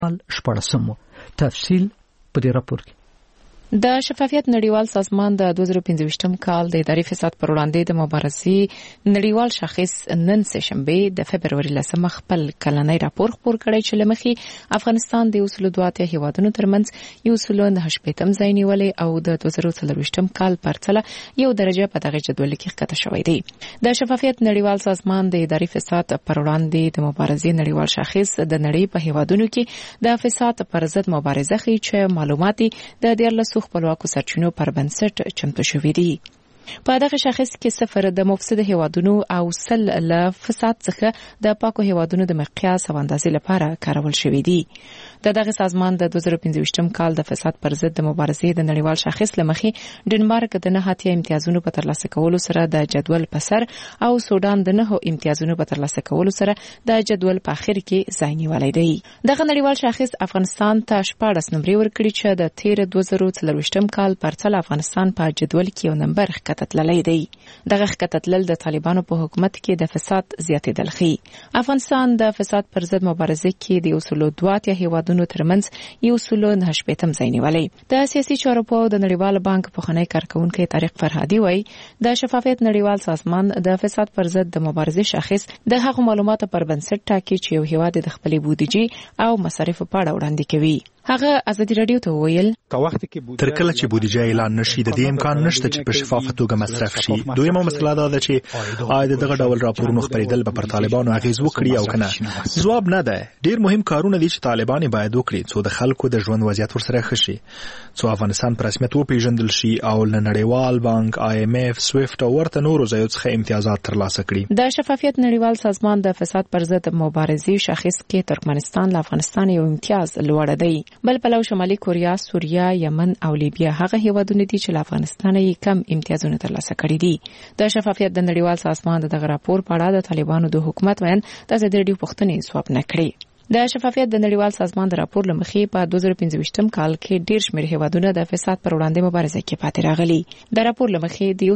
14 تفصیل په دې راپور کې. د شفافیت نړیوال سازمان د 2025م کال د اداري فساد پر وړاندې د مبارزې نړیوال شاخص نن سهشنبه د فبرवरी 10 خپل کلنی راپور خپور کړی چې لمخې افغانستان د 202 هیوادونو ترمنځ 198م ځای نیولې او د 2024م کال پرتله یو درجه په دغه جدول کې ښکته شوی دی. د شفافیت نړیوال سازمان د اداري فساد پر وړاندې د مبارزې نړیوال شاخص د نړۍ په هیوادونو کې د فساد پر ضد مبارزه کوي چې معلوماتي د 14 خپلواکو سرچینو پر بنسټ چمتو شوې دي. په دغه شاخص کې 0 د مفسد هیوادونو او 100 له فساد څخه د پاکو هیوادونو د مقیاس او اندازې لپاره کارول شوې دي. دغه سازمان د 2025م کال د فساد پر ضد د مبارزې د نړیوال شاخص لمخې ډنمارک د 9 امتیازونو په ترلاسه کولو سره د جدول په سر او سودان د 9 امتیازونو په ترلاسه کولو سره د جدول په اخر کې ځای نیولی دی. دغه نړیوال شاخص افغانستان ته 14 نمبر ورکړي چې د 2024م کال پرتله افغانستان په جدول کې یو نمبر ښکته دی. دغه ښکته تلل د طالبانو په حکومت کې د فساد زیاتېدل ښيي. افغانستان د فساد پر ضد مبارزې کې د 202 هیوادونو ترمنځ 198م ځای نیولی. د سیاسي چارو په د نړیوال بانک پخوانی کارکونکي طارق فرهادي وایي د شفافیت نړیوال سازمان د فساد پر ضد د مبارزې شاخص د هغو معلوماتو پر بنسټ ټاکي چې یو هیواد د خپلې بودیجې او مصارف په اړه وړاندې کوي. هغه ازادي رادیو ته ویل تر کله چې بودیجه اعلان نشي د دې امکان نشته چې په شفافه توګه مصرف شي. دویمه مسله دا ده چې آیا دغه ډول راپورونو خپرېدل به پر طالبانو اغیز وکړي او کنه؟ ځواب نه ده. ډیر مهم کارونه دي چې طالبان باید وکړي څو د خلکو د ژوند وضعیت ورسره ښه شي، څو افغانستان په رسمیت وپیژندل شي او له نړیوال بانک، IMF، سویفټ او ورته نورو ځایونو څخه امتیازات ترلاسه کړي. د شفافیت نړیوال سازمان د فساد پر ضد مبارزې شاخص کې ترکمنستان له افغانستان یو امتیاز لوړ دی. بل پلو شمالي کوریا، سوریه، یمن او لیبیا هغه هیوادونه دي چې له افغانستان یې کم امتیازونه ترلاسه کړي دي. د شفافیت د نړیوال سازمان دغه راپور په اړه د طالبانو د حکومت وین د ازادي رادیو پوښتنې ځواب نه کړي. د شفافیت د نړیوال سازمان د راپور لمخې په 2025م کال کې ډیر شمېر هیوادونه د فساد پر وړاندې مبارزه کې پاتې راغلي. د راپور لمخې د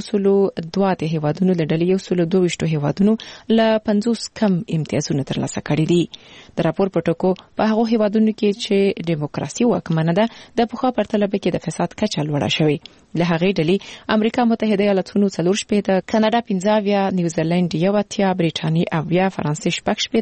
102 هیوادونو له ډلې 122 هیوادونو له 50 کم امتیازونه ترلاسه کړي دي. د راپور په ټکو په هغو هیوادونو کې چې دیموکراسي واکمنه ده د پخوا پرتله کې د فساد کچه لوړه شوې. له هغې ډلې امریکا متحده ایالاتونو 40 کاناډا 15 نیوزیلند 1 بریټانیا 8 فرانسې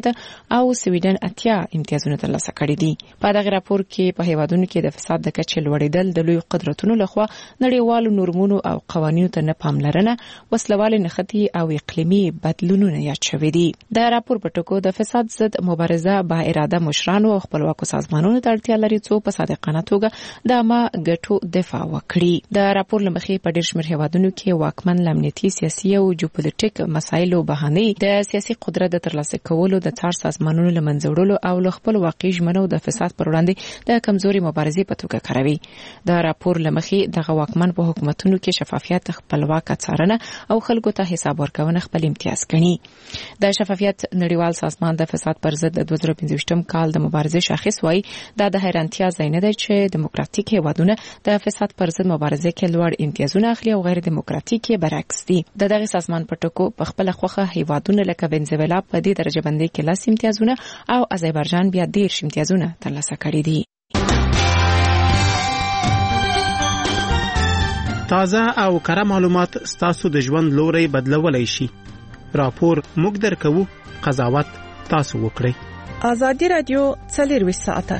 6 او سویډن 8 امتیازونه ترلاسه کړي دي. په دغه راپور کې په هیوادونو کې د فساد د کچې لوړېدل د لوی قدرتونو لخوا نړیوالو نورمونو او قوانینو ته نه پاملرنه، وسلوال نښتې او اقلیمي بدلونونه یاد شوي دي. د راپور په ټکو د فساد ضد مبارزه با اراده مشرانو او خپلواکو سازمانونو ته اړتیا لري څو په صادقانه توګه د عامه ګټو دفاع وکړي. د راپور له مخې په ډېر شمېر هیوادونو کې واکمن امنیتي، سیاسي او جیوپولیټیک مسایلو بهانې د سیاسي قدرت د ترلاسه کولو د څار سازمانونو له منځه وړلو او له خپل واقعي ژمنو د فساد پر وړاندې د کمزوري مبارزې په توګه کاروي. د راپور له مخې دغه واکمن په حکومتونو کې شفافیت، خپلواکه څارنه او خلکو ته حساب ورکونه خپل امتیاز ګڼي. د شفافیت نړیوال سازمان د فساد پر ضد د 2025م کال د مبارزې شاخص وایي دا د حیرانتیا ځای نه دی چې دیموکراتیک هیوادونه د فساد پر ضد مبارزې کې لوړ امتیازونه اخلي او غیر دیموکراتیک برعکس دي. دغه سازمان په ټکو په خپل خوخه هیوادونه لکه وینزویلا په دې درجه بندي کې 10 امتیازونه او آذربایجان بیا 10 امتیازونه ترلاسه کړي دي. تازه او کره معلومات ستاسو د ژوند لوري بدلولای شي. راپور موږ درکو، قضاوت تاسو وکړئ. ازادي رادیو 24 ساعته.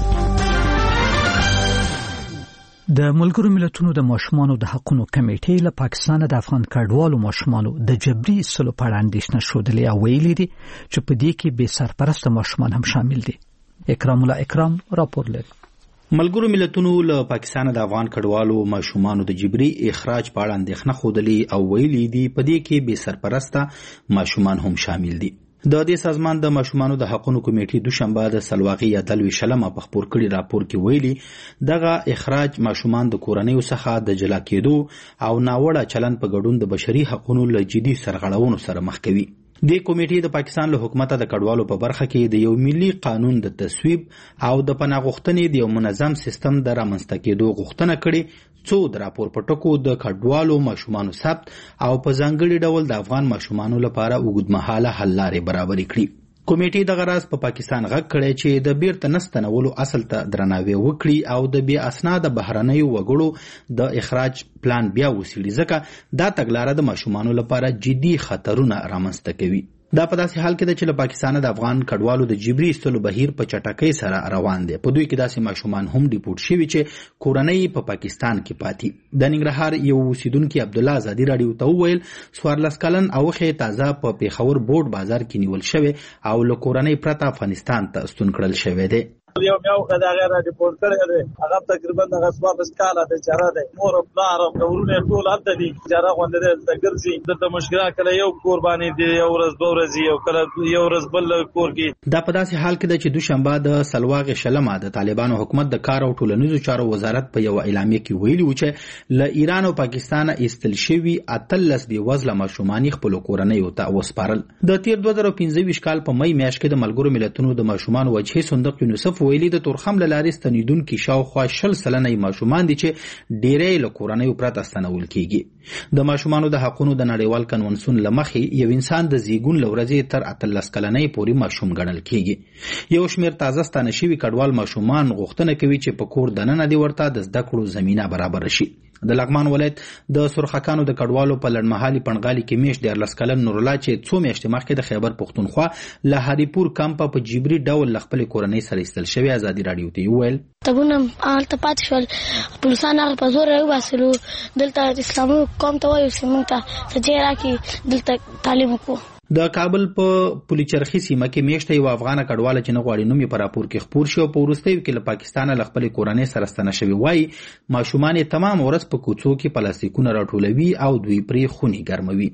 د ملګرو ملتونو د ماشومانو د حقوقو کمیټې له پاکستان د افغان کډوالو ماشومانو د جبري سلو په اړه اندېښنه شودلې او ویلي دي چې په دې کې بې سرپرسته ماشومان هم شامل دي. اکرام الله اکرام راپور لري. ملګرو ملتونو له پاکستان د افغان کډوالو ماشومانو د جبري اخراج په اړه اندېښنه خودلې او ویلي دي په دې کې بې سرپرسته ماشومان هم شامل دي. د دې سازمان د ماشومانو د حقوقو کمیټې دوشنبه د سلواغي یا دلوي شلمه په خبر کړي راپور کې ویلي دغه اخراج ماشومان د کورنۍ څخه د جلا کېدو او ناوړه چلن په ګډون د بشري حقوقو له جدي سرغړونو سره مخ کوي. د کمیټې د پاکستان له حکومت د کډوالو په برخه کې د یو ملي قانون د تصویب او د پناه غوښتنې د یو منظم سیستم د رامنځته کېدو غوښتنه کړې څو د راپور په ټکو د کډوالو ماشومانو ثبت او په ځانګړي ډول د افغان ماشومانو لپاره اوږدمهاله حل لارې برابرې کړي. کمیټې د غراز په پاکستان غږ کړی چې د بیرته نستنولو اصل ته درناوی وکړي او د بې اسناده بهرنیو وګړو د اخراج پلان بیا وڅېړي، ځکه دا تګلاره د ماشومانو لپاره جدي خطرونه رامنځته کوي. دا په داسې حال کې ده چې له پاکستانه د افغان کډوالو د جبري ایستلو بهیر په چټکۍ سره روان دی. په دوی کې داسې ماشومان هم ریپورټ شوي چې کورنۍ په پاکستان کې پاتې. د ننګرهار یو اوسیدونکي عبدالله ازادي راډیو ته وویل 14 کلن اوښې تازه په پیښور بورډ بازار کې نیول شوی او له کورنۍ پرته افغانستان ته ستون کړل شوی دی. یو میاوخه دا غیر ریپورت کړی دی، هغه تقریبا د غصبات سکاله د چاره دی، مور او پلار او ورونه ټول هلته دي، چاره غونډه د ګرځي د مشکلات کله یو قرباني دی، یو ورځ دوه ورځې او کله یو ورځ بل کور کې. دا په داسې حال کې ده چې دوشنبه د سلواغ شلمه د طالبانو حکومت د کار او ټولنیزو چارو وزارت په یو اعلامیه کې ویلي و چې له ایران او پاکستان ایستل شوي 13 بې وزله ماشومان خپل کورنیو ته وسپارل. د تیر 2015 کال په مې میاشت کې د ملګرو ملتونو د ماشومان وجهي صندوق یونیسف ویلي د تورخم له لارې ستنیدونکي شاوخوا 20 سلنه ماشومان دي چې ډېری له کورنیو پرته ستنول کیږي. د ماشومانو د حقوقو د نړیوال کنونسیون له مخې یو انسان د زیږون له ورځې تر 18 کلنۍ پورې ماشوم ګڼل کیږي. یو شمېر تازه ستانه شوي کډوال ماشومان غوښتنه کوي چې په کور دننه دی ورته د زده کړو زمینه برابر شي. د لغمان ولایت د سرخکانو د کډوالو په لړمحالي پنډغالي کې میشت 14 کلن نور الله چې 2 میاشتې مخکې د خیبر پښتونخوا له هریپور کمپ په جبري ډول خپل کورنۍ سره ایستل شوی ازادي راډیو ته ویل تبونه آلته پات شول پولیسان هغه په زور راوباسلو دلته اسلامي قوم ته وایي چې موږ ته تجربه راکړي دلته تعلیم وکړو. د کابل په پولیچرخي سیمه کې میشته یو افغان کډواله چې نه غواړي نوم یې په راپور کې خپور شو په وروستیو کې له پاکستانه له خپل کورنۍ سره ستنه شوی وایي ماشومان تمام ورځ په کوڅو کې پلاستیکونه راټولوي او دوی پرې خوني ګرموي.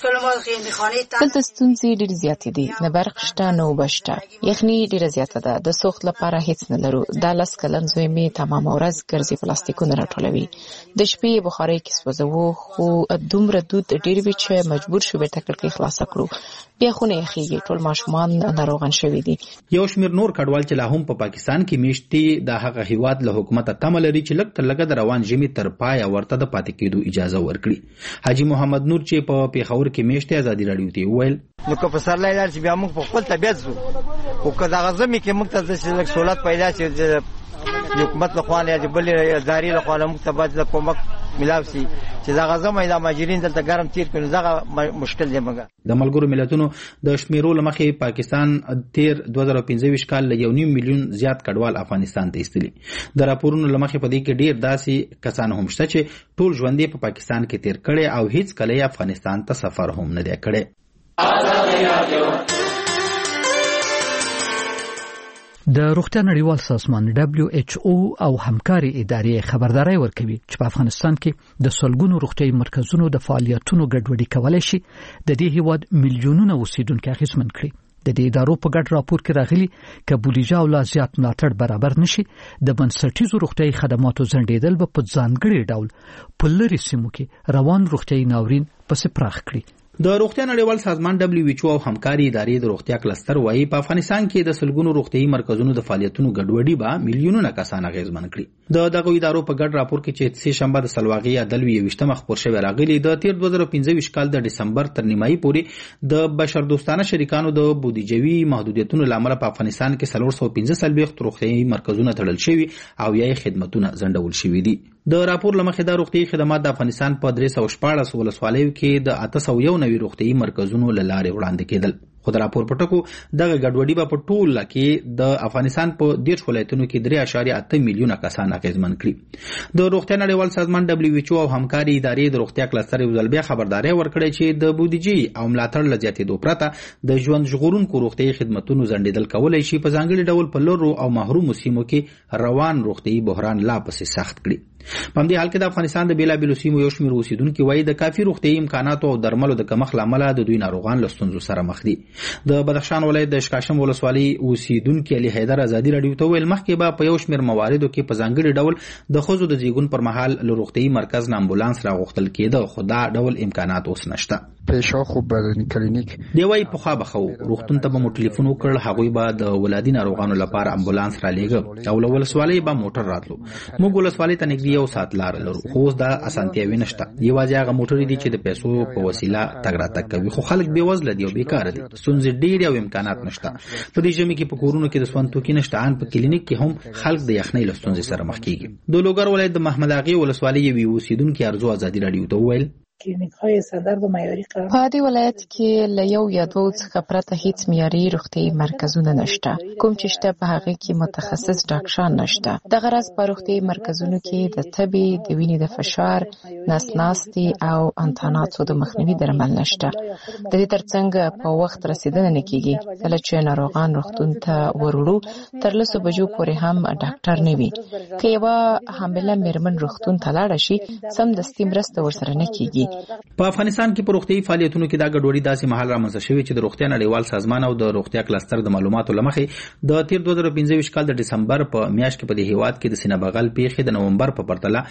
دلته ستونزې ډېرې زیاتې دي، نه برق شته نه اوبه شته، یخني ډېره زیاته ده، د سوخت لپاره هیڅ نه لرو. دا 10 کلن زوی مې تمامه ورځ ګرځي پلاستیکونه راټولوي، د شپې بخارۍ کې سوځوو، خو دومره دود ډېر وي چې مجبور شو بیرته کړکۍ خلاصه کړو، بیا خونه یخېږي، ټول ماشومان ناروغان شوي دي. یو شمېر نور کډوال چې لا هم په پاکستان کې میشتي د هغه هیواد له حکومت تمه لري چې لږ تر لږه د روان ژمي تر پایه ورته د پاتې کېدو اجازه ورکړي. حاجي محمد نور چې په پیښور کې میشته ازادي راډیو ته ویل نو که په سر لای چې بیا موږ په خپل طبيعت زو او که دا غزمي کې موږ ته د سہولت پیدا شي د حکومت له خوا یا د بل ادارې له خوا موږ ته باید کومک ملاو شي چې دا غزمه د ماجرین دلته ګرم تیر کړي دا مشکل دی. مګر د ملګرو ملتونو د شمیرو لمخې پاکستان تیر 2015 کال له 1.5 میلیون زیات کډوال افغانستان ته ایستلي. د راپورونو لمخې په دې کې ډیر داسې کسان هم شته چې ټول ژوند په پاکستان کې تیر کړي او هیڅ کله افغانستان ته سفر هم نه دی کړی. د روغتیا نړیوال سازمان WHO او همکاري ادارې خبرداري ورکوي چې په افغانستان کې د سلګونو روغتیايي مرکزونو د فعالیتونو ګډوډي کولای شي د دې هیواد میلیونونه اوسیدونکو اغیزمن کړي. د دې ادارو په ګډ راپور کې راغلي چې بودیجه او لا زیات ملاتړ برابر نشي د بنسټیزو روغتیايي خدماتو ځنډېدل به په ځانګړي ډول په لرې سیمو کې روان روغتیايي ناورین پسې پراخ کړي. د روغتیا نړیوال سازمان WHO او همکاري ادارې د روغتیا کلستر وایي په افغانستان کې د سلګونو روغتیايي مرکزونو د فعالیتونو ګډوډي به میلیونونه کسان اغیزمن کړي. دغه ادارو په ګډ راپور کې چې سه شنبه د سلواغي عدالوي 20 خبر شوی راغلی د تیر 2015 کال د دسمبر تر نیمایي پورې د بشردوستانه شریکانو د بودیجوي محدودیتونو لامل په افغانستان کې 315 روغتیايي مرکزونه تړل شوي او یې خدماتونه ځنډول شوي دي. د راپور لمخې د روغتیايي خدمات د افغانستان په 314 ولسوالیو کې د 801 روغتیايي مرکزونو له لارې وړاندې کېدل. خو د راپور پټکو دغه ګډوډي په ټول کې د افغانستان په 10 ولایتونو کې 3.8 میلیونه کسان اغیزمن کړي. د روغتیا نړیوال سازمان WHO او همکاري ادارې د روغتیا کلستر یو ځل بیا خبرداري ورکړې چې د بودیجې او ملاتړ لزیاتې دوه پرته د ژوند ژغورونکو روغتیايي خدماتونو ځنډېدل کولای شي په ځانګړي ډول په لورو او محروم سیمو کې روان روغتیايي بحران لا پسې سخت کړي. په دې حال کې د افغانستان د بیلابیلو سیمو یو شمېر اوسیدونکو وایي د کافي روغتیايي امکاناتو او درملو د کمښت لامل د دوی ناروغان له ستونزو سره مخ دي. د بدخشان ولایت د شکاشم ولسوالۍ اوسیدونکو علي حیدر ازادي راډیو ته ویل مخکې به په یو شمېر مواردو کې په ځانګړي ډول د ښځو د زیږون پر مهال له روغتیايي مرکز نه امبولانس راغوښتل کېده، خو دا ډول امکانات اوس نشته. پیشا خوب بدنی کلینیک دی وای په خوا بخو روغتون ته به مو ټلیفون وکړ هغوی به د ولادي ناروغانو لپاره امبولانس را لېږه او له ولسوالۍ به موټر راتلو موږ ولسوالۍ ته نږدې یو ساعت لار لرو خو اوس دا اسانتیاوي نشته یوازې هغه موټرې دي چې د پیسو په وسیله تګ راتګ کوي خو خلک بې وزله دي او بیکاره دي ستونزې ډېرې او امکانات نشته په دې ژمي کې په کورونو کې د سون توکي نشته ان په کلینیک کې هم خلک د یخنۍ له ستونزې سره مخ کیږي د لوګر ولایت د محمد اغي ولسوالۍ یوې اوسیدونکو ارزو ازادي رادیو ته وویل کلینیک‌های صدر و معیاری قرار په دې ولایت کې له یو یا دوه څخه پرته هیڅ معیاري روغتیايي مرکزونه نشته کوم چې شته په هغه کې متخصص ډاکټران نشته د غرض په روغتیايي مرکزونو کې د تبې د وینې د فشار نسناستي او انتاناتو د مخنیوي درمل نشته د دې ترڅنګ په وخت رسیدنه نه کیږي کله چې ناروغان روغتون ته ورولو تر لسو بجو پورې هم ډاکټر نه وي که یوه حامله میرمن روغتون ته لاړه شي سمدستي مرسته ورسره نه کیږي په افغانستان کې په روغتیايي فعالیتونو کې دا ګډوډي داسې مهال رامنځته شوې چې د روغتیا نړیوال سازمان او د روغتیا کلستر د معلوماتو لمخې د تیر 2015 کال د ډسمبر په میاشت کې په دې هیواد کې د سینه بغل پیښې د نومبر په پرتله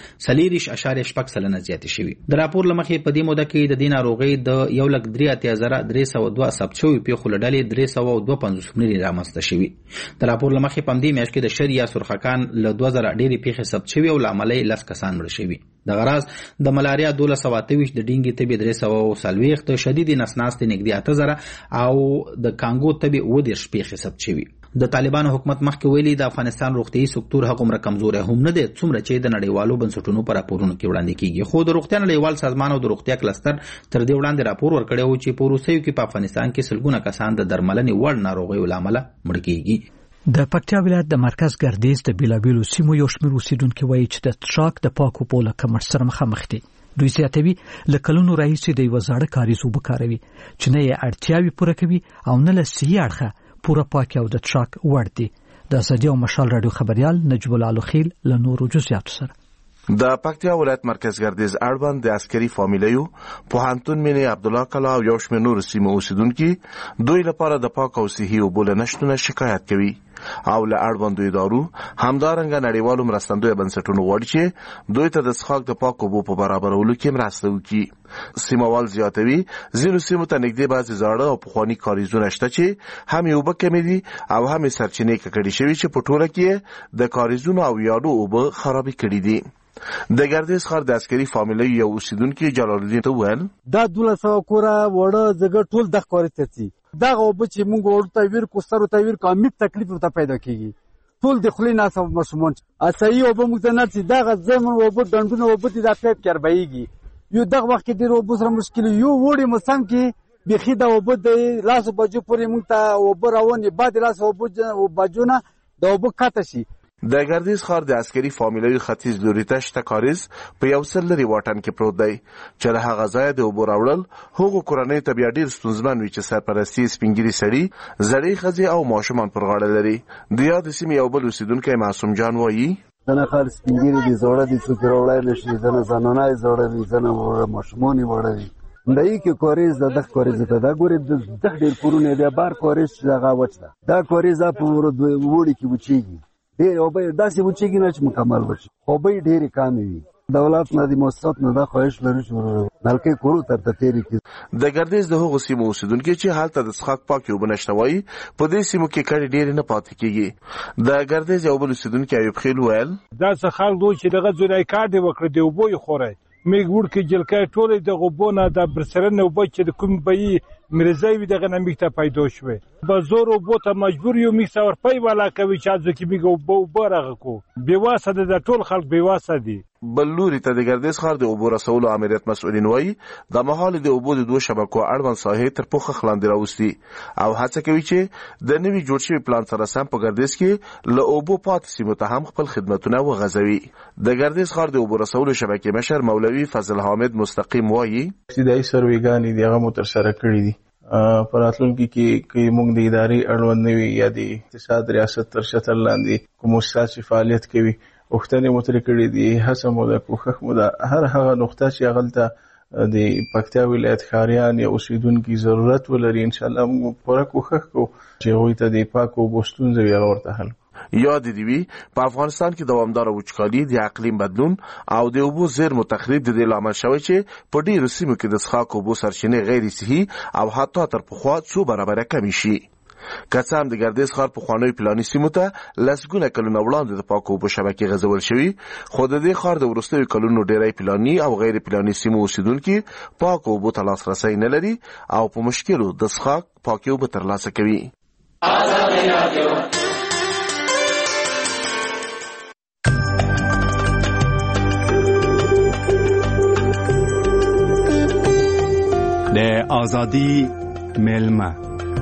4.8% زیاتې شوې د راپور لمخې په دې موده کې د دې ناروغي د 1,03,302 ثبت شوې پیښو لړلې 352 ملي رامنځته شوې د راپور لمخې په دې میاشت کې د شریعه سرخکان له 2000 ډېری پیښې ثبت شوې او لاملې 10 کسان مړ شوي د غراز د ملاریا 1228 د ډینګي تبې 340 د شدید نسناست نږدې 8000 او د کانګو تبې 10 پیښې ثبت شوي د طالبانو حکومت مخکې ویلي د افغانستان روغتيایي سکتور هغومره کمزوري هم نه دي څومره چې د نړیوالو بنسټونو پر راپورونو کې وړاندې کیږي خو د روغتیا نړیوال سازمان او د روغتیا کلستر تر دې وړاندې راپور ورکړی و چې په روسیې کې په افغانستان کې سلګونه کسان د درملنې وړ ناروغیو لامل مړ کیږي د پکتیا ولایت د مرکز ګردیز د بیلابیلو سیمو یو شمېر اوسیدونکو وایي چې د ټراک د پاکو اوبو له کمښت سره مخامخ دي دوی زیاتوي له کلونو راهیسې د یوه زاړه کاریز اوبه کاروي چې نه یې اړتیاوې پوره کوي او نه له صحي اړخه پوره پاکي او د ټراک وړ دي د ازادي او مشال رادیو خبريال نجیب الله الخیل له نورو جزئیاتو سره د پکتیا ولایت مرکز ګردیز اړوند د عسکري فامیلیو پوهنتون مینې عبدالله کلا او یو شمېر نور سیمو اوسیدونکو دوی لپاره د پاک او صحي اوبو له نشتون شکایت کوي او له اړوندو ادارو همدارنګه نړیوالو مرستندوی بنسټونو غواړي چې دوی ته د څښاک د پاک اوبو په برابرولو کې مرسته وکړي سیموال زیاتوي ځینو سیمو ته نږدې بعضې زاړه او پخواني کاریزونه شته چې هم اوبه کمې دي او هم سرچینې ککړې شوي چې په ټوله کې د کاریزونو او یادو اوبه خرابې کړي دي د ګردیز ښار د عسکري فامیلۍ یو اوسیدونکي جلال الدین ته وویل دا 1200 کوره وړه زګ ټول د کاري ته دا اوبه چې موږ ورته ویر کو سره ته ویر کومې تکلیف ورته پیدا کیږي ټول د خلی ناسو مشمون اسایي اوبه موږ نه چې دا زمون اوبه ډندونه اوبه د پیپ کړبېږي یو دغه وخت کې د اوبو سره مشکل یو وړي مسم کې بخي دا اوبه د لاس بجو پورې موږ ته اوبه روانې بعد لاس اوبه بجونه د اوبه کاته شي د ګردیز ښار د عسکري فامیلۍ ختیځ لوري ته شته کاریز په یو سل لري واټن کې پروت دی چې له هغه ځایه د اوبو راوړل هغو کورنۍ ته بیا ډېر ستونزمن وي چې سرپرستي سپینګیري سړي زړې ښځې او ماشومان پر غاړه لري د یادې سیمې یو بل اوسیدونکی معصوم جان وایي زنه خال سپینګیري دي زوړه دي څوک راوړی نشي زنه زنانای زوړه دي زنه ماشومان وړه دي دای کې کوریز د کوریز ته دا ګوري د ډېر کورونه دی بار کوریز هغه وچه دا کوریز په وړي کې وچیږي ډېر او به داسې وچیږي نه چې مکمل وشي خو به ډېرې کامې وي دولت نه د مؤسسات نه دا خواهش لري چې نلکې کورو تر تیری کې د ګردیز د هغو سیمو اوسیدونکي چې هلته د څښاک پاکې اوبه نشته وایي په دې سیمو کې کډې ډېرې نه پاتې کېږي د ګردیز یو بل اوسیدونکي ایوب خیل ویل دا څه خلک دوی چې دغه ځای کار دی وکړي د اوبو یې خوری میږ وړکې جلکۍ ټولې د غوبونه د برسرن اوبه چې د کوم بیي مرزای وي دغه نه میږ ته پیدا شوې به زور اوبو ته مجبور یو میږ څه ورپی والا کوي چې ځکه میږ اوبه رغه کو بېواسه ده د ټول خلک بېواسه دي بل لوري ته د ګردیز ښار د اوبو رسولو امریت مسؤلین وایي د مهال د اوبو د دوه شبکو اړوند ساحې تر پوښښ لاندې راوستي او هڅه کوي چې د نوي جوړ شوي پلان سره سم په ګردیز کې له اوبو پاتې سیمو ته هم خپل خدمتونه وغځوي د ګردیز ښار د اوبو رسولو شبکې مشر مولوي فضل حامد مستقیم وایي ابتدایي سروېګانې دي هغه مو ترسره کړي دي په راتلونکي کې موږ د ادارې اړوند نه وي یا د اقتصاد ریاست تر چتر لاندې کوم مؤسسات چې فعالیت کوي غوښتنې مو ترې کړې دي هڅه مو ده کوښښ مو ده هر هغه نقطه چې هغلته د پکتیا ولایت ښاریان یا اوسیدونکي ضرورت ولري انشاءالله موږ پوره کوښښ کوو چې هغوی ته د پاکو اوبو ستونزه وي هغه ورته حل یاد دی وی په افغانستان کې دوامدار وچکالي د اقلیم بدلون او د اوبو زیرمو تخریب د دې لامل شوی چې په ډیرو سیمو کې د څښاک اوبو سرچینې غیر صحي او حتی تر پخوا څو برابره کمې شي. که څه هم د ګردیز ښار پخوانیو پلاني سیمو ته لسګونه کلونه وړاندې د پاکو اوبو شبکې غځول شوي، خو د دې ښار د وروستیو کلونو ډیری پلاني او غیر پلاني سیمو اوسیدونکي پاکو اوبو ته لاسرسی نه لري او په مشکلو د څښاک پاکې اوبه ترلاسه کوي. د ازادي ملما.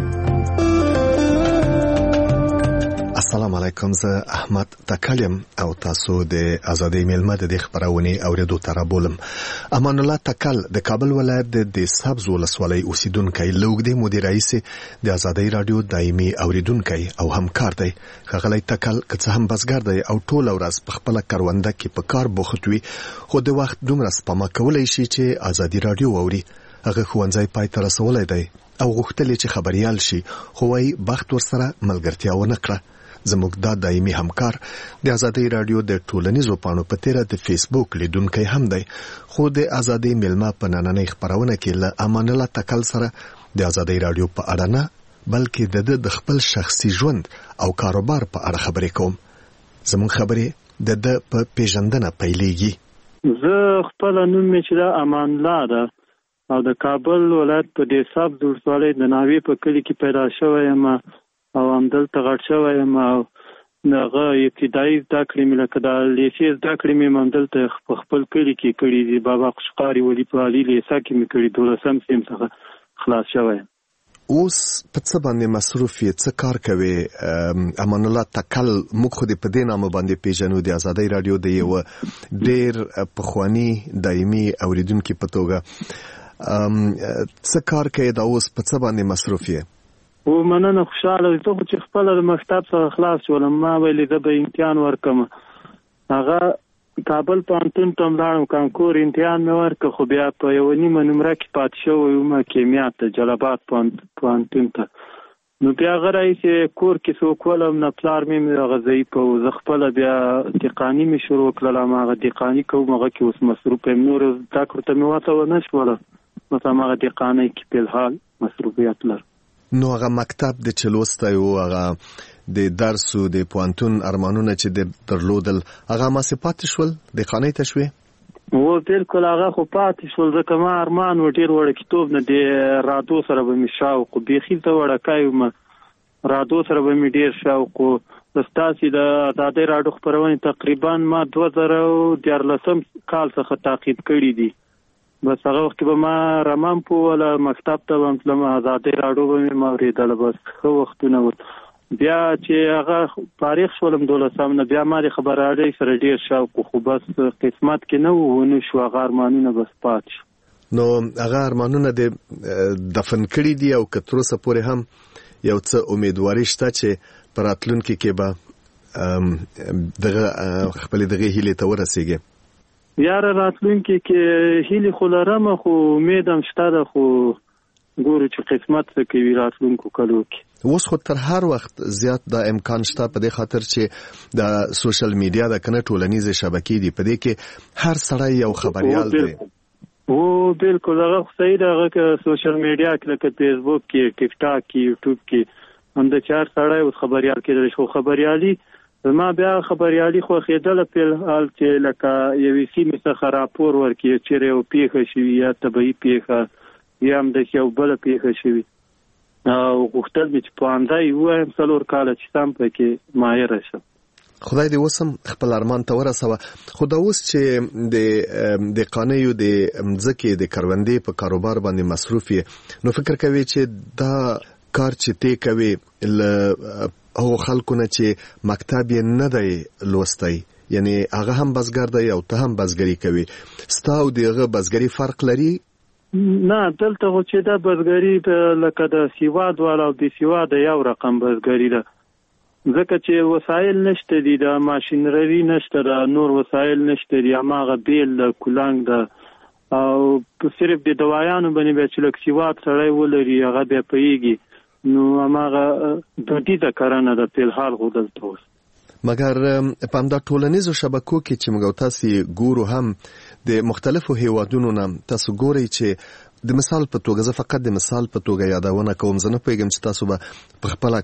السلام علیکم، زه احمد تکلم او تاسو د ازادي ملما د خبرونه اوریدو ته رابولم. امان الله تکل د کابل ولایت د سبز ولسوالۍ اوسیدونکی لوګدي مدیر رئیس د ازادي رادیو دایمي اوریدونکی او همکار دی. خغلی تکل که څه هم بسګر دی او ټول ورځ په خپل کرونده کې په کار بوخت وي، خو د وخت دومره سپما کولای شي چې ازادي رادیو اوري. هغه ښوونځی پای ته رسولی دی او غوښتل چې خبريال شي، خو وايي بخت ورسره ملګرتیا ونه کړه. زموږ دا دایمي همکار د ازادي رادیو د ټولنیزو پاڼو په تیره د فیسبوک لیدونکی هم دی، خو د ازادي ملما په نننۍ خبرونه کې له امان الله تکل سره د ازادي رادیو په اړه نه بلکې د خپل شخصي ژوند او کاروبار په اړه خبرې کوم. زموږ خبرې د په پیژندنه پیلېږي. زه خپل نوم چې دا امان الله ده او د کابل ولایت په دې سبز ولسوالۍ د ناوې په کلی کې پیدا شوی یم او همدلته غټ شوی یم او هغه ابتدایي زده کړې مې لکه د لیسې زده کړې مې همدلته په خپل کلي کې کړي دي. بابا قشقاري ولي په عالي لیسه کې مې کړي، 12م صنف څخه خلاص شوی. اوس په څه باندې مصروف یې، څه کار کوي؟ امان الله تکل موږ خو دې په دې نامه باندې پیژنو د ازادي رادیو د یو ډېر پخواني دایمي اوریدونکي په توګه. څه کار کوي دا اوس په څه باندې مصروف یې؟ او مننه، خوشاله یم چې خپل د مکتب څخه خلاص شولم. ما ویلې زه به امتحان ورکم، هغه کابل پوهنتون ته لاړم، کانکور امتحان مې ورکړ، خو بیا په یو نیمه نمره کې پاتې شوی وم کیمیا ته جلال پوهنتون ته. نو بیا هغه راهیسې کور کې څوک ولم نه، پلار مې هغه ضعیف و، زه خپله بیا دقاني مې شروع کړل. هماغه دقاني کوم، هغه کې اوس مصروف یم، نور زده کړو ته مې وته ونه شوله، بس هماغه دقانۍ کې فلحال مصروفیت لرم. نو هغه مکتب د چلوستی و، هغه د درسو د پوهنتون ارمانونه چې د درلودل هغه ما صفات شول د قانې تشوي؟ و بالکل هغه خو پاتې شول، ځکه ما ارمان و ډېر وړه کتاب نه د رادو سره به مې شوق، بیخي ته وړکای وم، رادو سره به مې ډېر شوق و. ستاسې د ازادۍ راډیو خپرونې تقریبا ما 2014 کال څخه تعقیب کړي دي. بس هغه وخت به ما رمام په ولا مکتب ته هم تلم، ازادۍ راډیو به مې اورېدله. بس ښه وختونه و. بیا چې هغه فارغ شولم 12م نه، بیا ما د خبريالۍ سره ډېر شوق، خو بس قسمت کې نه و، ونه شو هغه ارمانونه بس پاتې شو. نو هغه ارمانونه د دفن کړي دي او که تر اوسه پورې هم یو څه امیدواري شته چې په راتلونکي کې به خپلې دغې هیلې ته ورسېږي؟ یاره راتلونکي کې هیلې خو لرم، خو امید هم شته ده، خو ګورو چې قسمت څه کوي راتلونکو کلو کې. اوس خو تر هر وخت زیات دا امکان شته په دې خاطر چې د سوشل میډیا د کنه ټولنیزه شبکې دي، په دې کې هر سړی یو خبريال دی. او بالکل هغه صحیح ده، هغه سوشل میډیا کې لکه فیسبوک کې، ټیک ټاک کې، یوټیوب کې هم د چار سړی اوس خبريال کېدل شو. خبريالي ما بیا خبريالي خو خېدل په حال چې لکه یوې سیمې څخه راپور ورکړي چې یو پیښه شوې یا طبيعي پیښه یا هم د یو بل پیښه شوې، او غوښتل مې چې پوهنځی ووایم 4 کاله چې سم پکې ماهر شم. خدای دې وسم خپل ارمان ته ورسوه. خو دا اوس چې د قانیو د مځکې د کروندې په کاروبار باندې مصروف یې، نو فکر کوي چې دا کار چې تی کوي هغه خلکو نه چې مکتب یې نه دی لوستی، یعنی هغه هم بزګر دی او ته هم بزګري کوي، ستا او دغه بزګري فرق لري؟ نه، دلته خو چې دا بزګري لکه د سیواد والا او د سیواد یو رقم بزګري ده، ځکه چې وسایل نشته دي، د ماشینري نشته، د نور وسایل نشته دي، هماغه بیل د کولنګ ده، او صرف د دوايانو باندې به چې لکه سیواد سړی ولري هغه بیا پیږي. نو هماغه دودیزه کرنه د فلحال خو دلته اوس. مګر په همدا ټولنیزو شبکو کې چې موږ تاسو ګورو هم د مختلفو هیوادونو نه تاسو ګورئ چې د مثال په توګه زه فقط د مثال په توګه یادونه کوم، زه نه پوهیږم چې تاسو به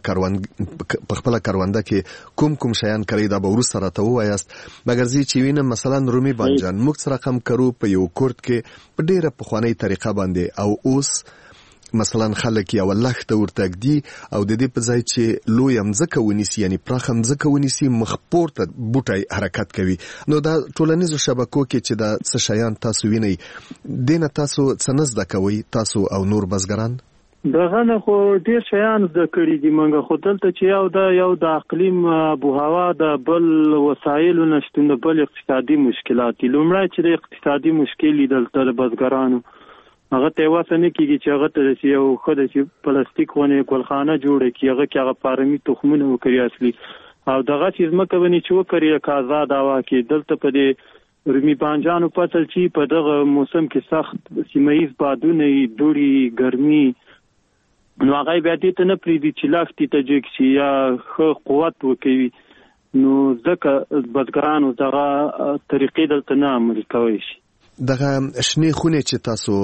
په خپله کرونده کې کوم شیان کوي، دا به وروسته راته ووایاست. مګر زه چې وینم مثلا رومي بانجان موږ سره هم کرو په یو کورت کې په ډېره پخوانۍ طریقه باندې، او اوس مثلا خلک یو لښته ورته ږدي او د دې په ځای چې لوی مځکه ونیسي، یعنی پراخه مځکه ونیسي، مخ پورته بوټی حرکت کوي. نو دا ټولنیزو شبکو کې چې دا څه شیان تاسو وینئ، دینه تاسو څه نه زده کوئ تاسو او نور بزګران؟ دغه نه خو ډېر شیان زده کړي دي موږ، خو دلته چې یو د اقلیم آبوهوا د بل وسایلو نشتون، بل اقتصادي مشکلات دي. لومړی چې د اقتصادي مشکل دلته د بزګرانو هغه ته واسه نه کیږي چې هغه ته یو خدای چې پلاستیک ونه ګلخانه جوړه کی، هغه کې هغه فارمي تخمونه وکړي اصلي، او دغه چیز مکه ونی چې وکړي کازاد هوا کې. دلته په دې رومي بانجانو پتل چې په دغه موسم کې سخت سیمایي بادونه دوړي ګرمي، نو هغه بیا دې ته نه پریدي چې لافتي ته جګ شي یا خو قوت وکوي. نو ځکه بزګرانو دغه طریقې دلته نه عملي کوي شي. دغه شنې خونه چې تاسو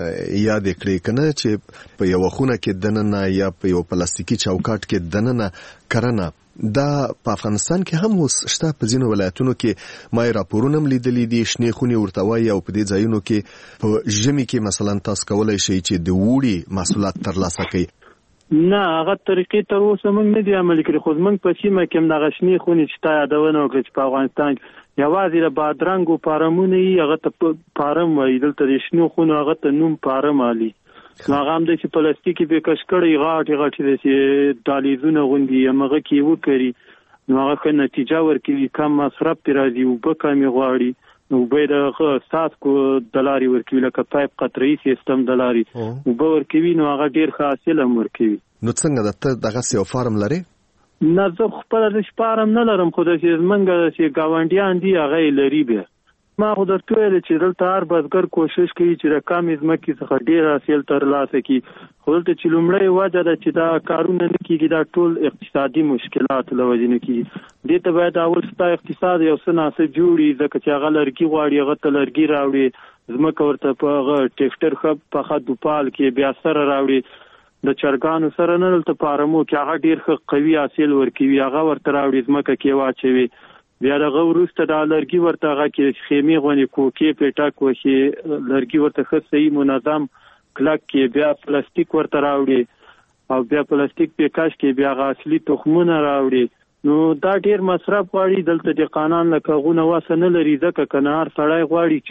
یاد کړئ کنه چې په یو خونه کې دننه یا په یو پلاستیکي چوکاټ کې دننه کرنه، دا په افغانستان کې هم اوس شته. په ځینو ولایتونو کې ما راپورونه لیدلي دي شنې خونې ورته وایي، او په دې ځایونو کې په ژمي کې مثلا تاسو کولای شئ چې د وړي محصولات ترلاسه کړئ. نه هغه طریقې تر اوسه موږ نه دي عملي کړي، خو موږ په سیمه کې دغه شنې خونې چې تا یادونه وکړه چې په افغانستان یوازې د بادرنګو فارمونه یې، هغه ته فارم وایي، دلته د شنو خونو هغه ته نوم فارم علي. هغه هم د پلاستیکي به کش کړي غاټي د دالیزونه غوندي هغه کې وکړي، نو هغه ښه نتیجه ورکوي، کم مصرف پرې راځي، اوبه کمې غواړي، نو اوبه یې د څاڅکو د لارې ورکوي، لکه پایپ قطره‌ایي سیستم د لارې اوبه ورکوي، نو هغه ډېر ښه حاصل هم ورکوي. نو څنګه د ته دغسې یو فارم لرې؟ نه زه خپله د فارم نه لرم، خو د زمونږ چې ګاونډیان دي هغه یې لري. بیا ما خو درته ویل چې دلته هر بزګر کوشش کوي چې د کمې ځمکې څخه ډېر حاصل ترلاسه کړي، خو دلته چې لومړی وجه ده چې دا کارونه نه کېږي، دا ټول اقتصادي مشکلات له وجې نه کېږي. دې ته باید اول ستا اقتصاد یو څه ناسه جوړي، ځکه چې هغه لرګي غواړي، هغه ته لرګي راوړي، ځمکه ورته په هغه ټیکټر ښه پخه دوپال کې بیا سره راوړي، د چرګانو سره نه دلته فارمو کې هغه ډېر ښه قوي حاصل ورکوي، هغه ورته راوړي ځمکه کې واچوي، بیا دغه وروسته دا لرګي ورته هغه کې خیمې غونې کوکې پیټک وشي، لرګي ورته ښه صحیح منظم کلک کې، بیا پلاستیک ورته راوړي، او بیا پلاستیک پیکاش کې بیا هغه اصلي تخمونه راوړي. نو دا ډېر مصرف غواړي. دلته د قانون له کغونه واسه نه لري، ځکه که نه هر سړی غواړي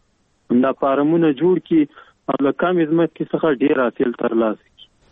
چې دا فارمونه جوړ کړي او له کمې ځمکې څخه ډېر حاصل ترلاسه.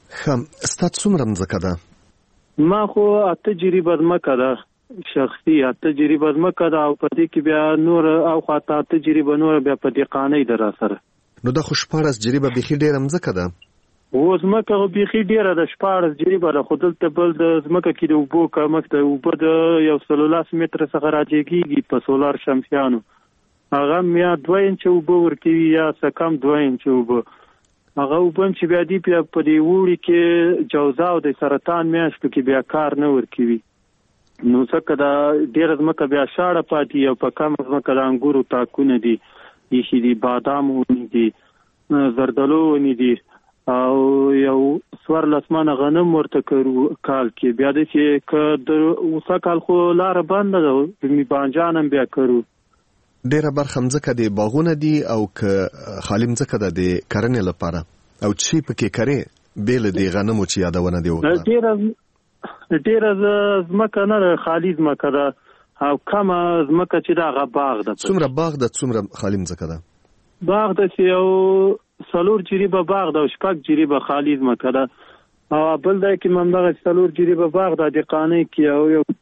ستا څومره مځکه ده؟ ما خو 8 جریبه ځمکه ده، شخصي 8 جریبه ځمکه ده، او په دې کې بیا نور او خاطر 8 جریبه نور بیا په دې قانې ده را سره. نو د خو 14 جریبه بيخي ډېره مځکه ده. و ځمکه بيخي ډېره ده، 14 جریبه ده، خو دلته بل د ځمکه کې د اوبو کمښت ده، اوبه د 110 متر څخه راجېږي په سولار شمسیانو، هغه یا 2 انچه اوبه ورکوي یا څه کم 2 انچه اوبه. هغه اوبه چې بیا دی په دې وړي کې جوزا او د سرطان میاشتو کې بیا کار نه ورکوي، نو ځکه دا ډېره ځمکه بیا شاړه پاتې، او په کمه ځمکه د انګورو تاکونه دي ایښي دي، بادام ونې دي، زردالو ونې دي، او یو 14 منه غنم ورته کرو کال کې. بیا دی چې که د اوسه کال خو لاره بنده ده، رومي بانجان هم بیا کرو. ډیره برخه مځکه د باغونه دي او که خالي مځکه ده د کرنې لپاره، او چې پکې کرې بیل د غنمو چې یادونه دی وکړه؟ ډیره ځمکه نه، خالي ځمکه ده، او کمه ځمکه چې دا باغ ده. څومره باغ ده څومره خالي مځکه ده؟ باغ ده چې یو 4 جریبه باغ ده او 6 جریبه خالي ځمکه ده، او بل ځای کې همدغه 4 جریبه باغ ده د قانې کې، او یو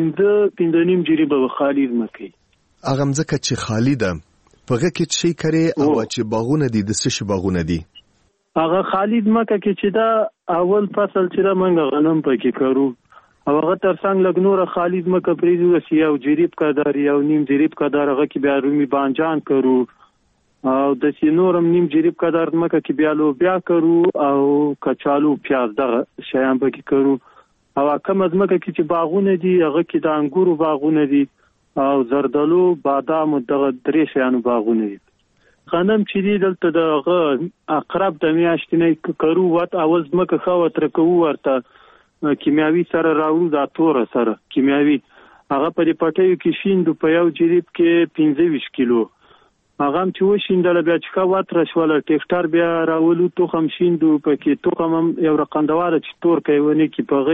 5.5 جریبه خالي ځمکه. هغه مځکه چې خالی ده په هغه کې څه کرې او چې باغونه دي د څه شي باغونه دي؟ هغه خالی ځمکه کې چې دا اول فصل چې دا موږ غنم پکې کرو، او هغه ترڅنګ لږ نور خالی ځمکه پرېږدو چې یو جریب قدر یو نیم جریب قدر هغه کې بیا رومي بانجان کرو، او د نورم نیم جریب قدر ځمکه کې بیا لوبیا کرو او کچالو پیاز دغه شیان پکې کرو. او کوم ځمکه کې چې باغونه دي هغه کې د انګورو باغونه دي او زردالو بادام دغه درې شیانو باغونه دي. غنم چې دی دلته د اقرب د میاشتې نه کرو وات اول ځمکه خو ترکو ورته کیمیاوي سره راوړو دا تور سره کیمیاوي هغه په دې پټیو کې شیندو په یو جریب کې 25 کیلو هغه هم چې وشیندل بیا چې کا واتره شول ټیکټر بیا راولو توخم شیندو پکې توخم یو رقندواره چې تور کوي کې په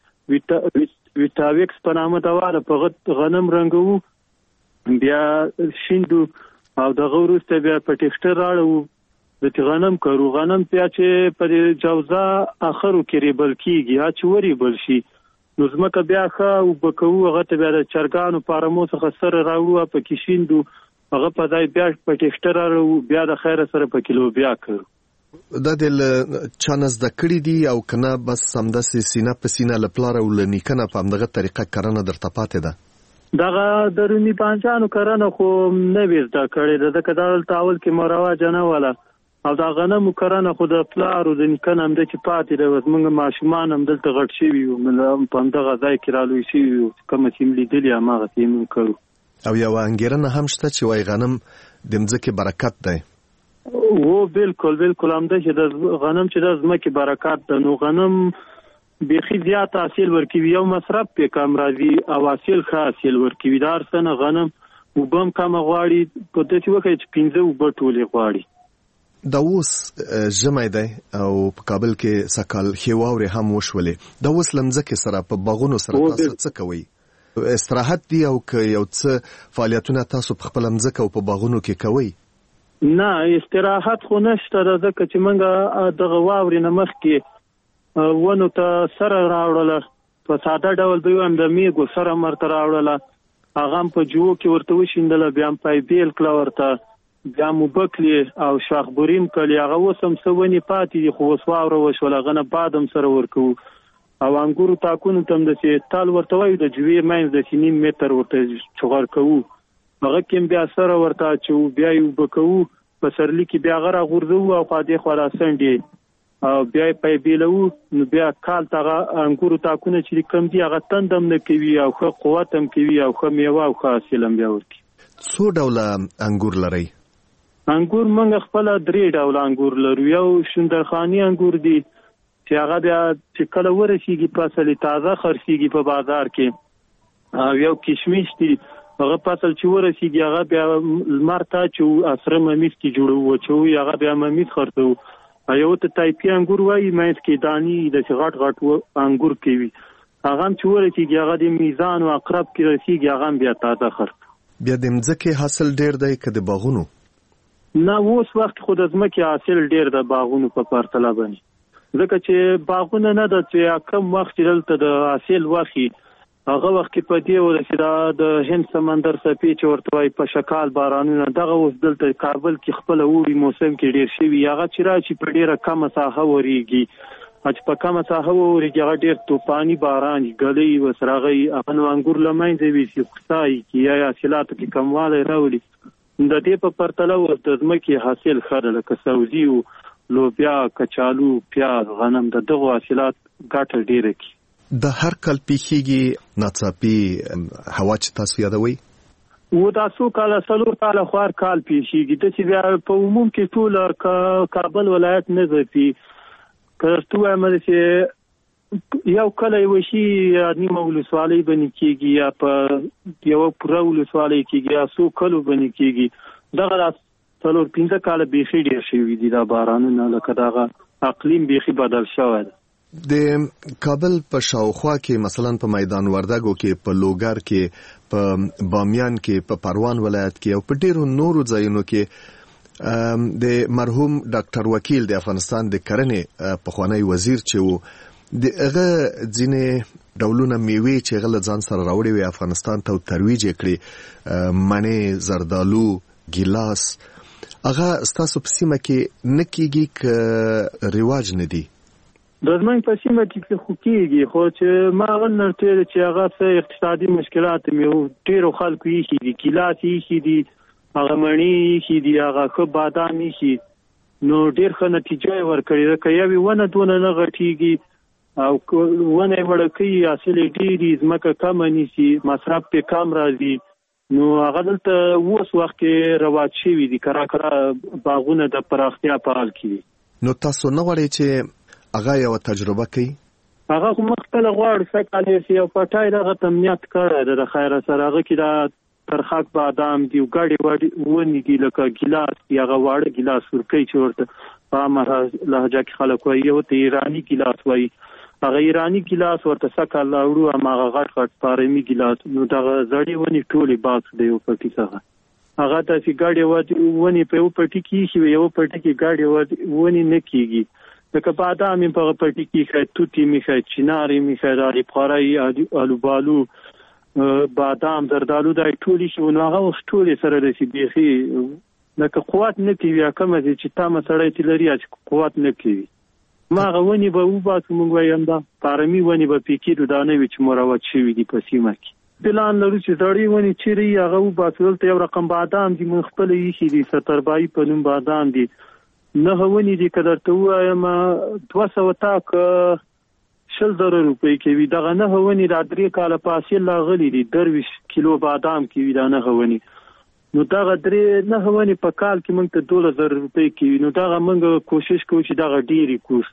غي ویټاویکس په نامه دواله په غنم رنګو بیا شیندو او دغه وروسته بیا په ټیکټر راړو د غنم کرو غنم بیا چې په جوزا اخرو کې ریبل کیږي چې وری بل شي نو زمکه بیا ښه وبکو هغه ته بیا د چرګانو پارمو څخه سره راوړو په کې شیندو هغه په ځای بیا په ټیکټر راوړو بیا د خیر سره په کیلو بیا کړو دا د چانس د کړی دی او کنه بس سمدسي سینه په سینه لپاره ولنی کنه په همدغه طریقه کرنه درته پاتې ده دغه درونی پانچانو کرنه خو نه وېزدا کړی ده کدال تاول کې مرواج نه ولا او دا غنمو کرنه خو د پلارو د نکنه هم د چې پاتې ده موږ ماشومان هم دلته غټ شي وي په همدغه ځای کې رالوي شي کوم چې لیدلې هغه تیم کړو او یو انګیرنه هم شته چې وای غنم د مځکه برکت دی او بالکل هم ده چې د غنم چې د مځکه برکت ده نو غنم بيخي زیات حاصل ورکوي یو مصرف په کم راځي او حاصل ښه حاصل ورکوي دار سنه غنم وبم کم غواړي په دې وخت کې 15 وبټولې غواړي دا اوس جمع دی او په کابل کې سکال خواوري هم وشولې دا اوس لمزکه سره په باغونو سره تاسو څه کوي استراحت دی او که یو څه فعالیتونه تاسو په خپل لمزکه او په باغونو کې کوي نه استراحت خو نشته ځکه چې موږ دغه واوري نه مخ کې ونه ته سره راوړل په ساده ډول به هم د میګو سره مرته راوړل هغه په جو کې ورته وشیندل بیا په بیل کلا ورته بیا مبکلی او شاخبوریم کلی هغه وسم سونی پاتې خو وسواوره وشول غنه بعدم سره ورکو او انګورو تاکونو تم د چې تال ورته وای د جوی ماین د 3 متر ورته چغار کوو هغه کیم بیا سره ورته چې بیا یو بکو په سرلی کې بیا غره غورځو او خاطی خورا سندې او بیا په بیلو نو بیا کال تاغه انګورو تاکونه چې کم دی هغه تندم نه کوي او خو قوت هم کوي او خو میوه او حاصل هم بیا ورکی څو ډول انګور لري انګور موږ خپل 3 ډول انګور لرو یو شندرخانی انګور دی چې هغه بیا چې کله ورسیږي په اصلي تازه خرڅيږي په بازار کې او یو کشمش دی هغه په اصل چې ورسیږي هغه بیا مرته چې اسره ممیز کې جوړو چې هغه بیا ممیز خرڅو یو ته تایپی انګور وایي مېز کې دانی د غټ انګور کوي هغه چې ورسیږي هغه د میزان او اقرب کې رسیږي هغه بیا تازه خرڅ بیا د مځکه حاصل ډیر دی که د باغونو نه اوس وخت خود از مکه حاصل ډیر د باغونو په پرتله باندې ځکه چې باغونه نه د چې کم وخت دلته د حاصل واخی هغه وخت په دې ورسېدا د هند سمندر څخه چې ورته وای په شکال بارانونه دغه اوس دلته کابل کې خپل ووري موسم کې ډیر شوی هغه چې راشي په ډیره کم ساحه وریږي چې په کم ساحه وریږي هغه ډیر طوفاني باران غلي وسراغي افن انګور لمنځه وي چې خدای کې یا حاصلات کې کمواله راولي د دې په پرتله ورته ځمکه حاصل خړل لکه سبزی او لوبیا کچالو پیاز غنم دغه حاصلات ګټه ډیره کی د هر کال پیخیږي ناڅاپي هوا چې تاسو یادوي و تاسو کال سلور کال خوار کال پیخیږي د چې بیا په عموم کې ټول کابل ولایت نه زفي کړهتو امر چې یو کله وشي نیمه ولسوالۍ باندې کېږي یا په یو پوره ولسوالۍ کېږي یا څو کلو باندې کېږي دغه څلور 15 کال بيخي ډیر شوی دي دا بارانونه لکه دغه اقلیم بيخي بدل شوی د کابل په شاوخوا کې مثلا په میدان وردګو کې په لوګر کې په بامیان کې په پروان ولایت کې او په ډیرو نورو ځایونو کې د مرحوم ډاکټر وکیل د افغانستان د کرنې پخوانی وزیر چې وو دغه ځینې ډولونه میوه چې غل ځان سره راوړي وي افغانستان ته ترویج کړي معنی زردالو ګیلاس هغه ستاسو په سیمه کې نکېږي ک ریواج نه دی د زمنګ په سیمه کې خو کېږي خو چې ما ولنرته چې هغه څه اقتصادي مشکلات میو ډیرو خلکو یې دي ګیلاس یې دي هغه مڼې یې دي هغه خو بادام یې نو ډیر ښه نتیجه ورکړي دا کوي ونه دونه نه غټيږي او ونه وړکې حاصل ډېری ځمکه کم نیسي مصرف په کم راځي نو هغه دلته اوس وخت کې رواج شوي دي کرا باغونه د پراختیا په حال کې دي نو تاسو نه غواړئ چې هغه یو تجربه کوي هغه خو خپل غواړي سکه یو پټای دغه تمنیت کړی د خیر سره هغه کې دا ترخاک بادام دی ګاډي ونی دی لکه ګلاس دی هغه واړه ګلاس ورکې چې ورته په امره لهجه کې خلک وایي یو ته ایرانی ګلاس وایي هغه ایرانی ګلاس ورته سکه لاوړو هغه غټ پارمي ګلاس نو دا زړی ونی ټولي باکس دی یو پټی څخه هغه ته چې ګاډي ونی په یو پټی کې شي یو پټی کې ګاډي ونی نه کیږي لکه بادام په پټی کې خای توتی میخای چناري میخای داري پخړای الوبالو بادام زردالو دای ټولي شو نو هغه ټولي سره رسیدي لکه قوت نه کوي کومه چې تاسو سره تلري چې قوت نه کوي ما غونی به و باسو مونږ وایم دا پارمي ونی به پکې دانه وي چې مروت شوی دي په سیمه کې پلان لرو چې زړی ونی چیرې هغه و باسو ته یو رقم بادام دي مون خپل یې دي 70 په نوم بادام دي نه ونی دي کډر ته وایم 200 تاک 100 روپۍ کوي دغه نه ونی را 3 کال پاسې لاغلي دي 20 کیلو بادام کوي دا نه ونی نو دغه 3 نه ونی په کال کې موږ ته 2000 روپۍ کوي نو دغه موږ کوشش کوو چې دغه ډیری کوس